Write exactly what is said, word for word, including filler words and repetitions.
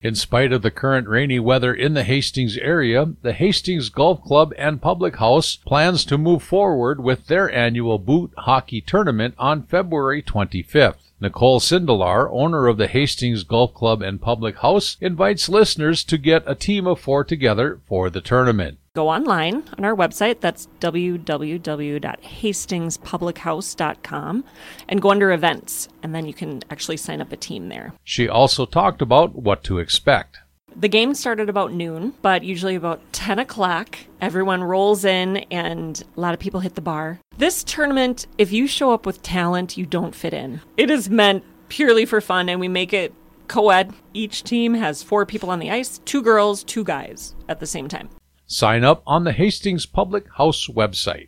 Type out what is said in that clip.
In spite of the current rainy weather in the Hastings area, the Hastings Golf Club and Public House plans to move forward with their annual boot hockey tournament on February twenty-fifth. Nicole Sindelar, owner of the Hastings Golf Club and Public House, invites listeners to get a team of four together for the tournament. Go online on our website, that's w w w dot hastings public house dot com, and go under events, and then you can actually sign up a team there. She also talked about what to expect. The game started about noon, but usually about ten o'clock, everyone rolls in and a lot of people hit the bar. This tournament, if you show up with talent, you don't fit in. It is meant purely for fun, and we make it co-ed. Each team has four people on the ice, two girls, two guys at the same time. Sign up on the Hastings Public House website.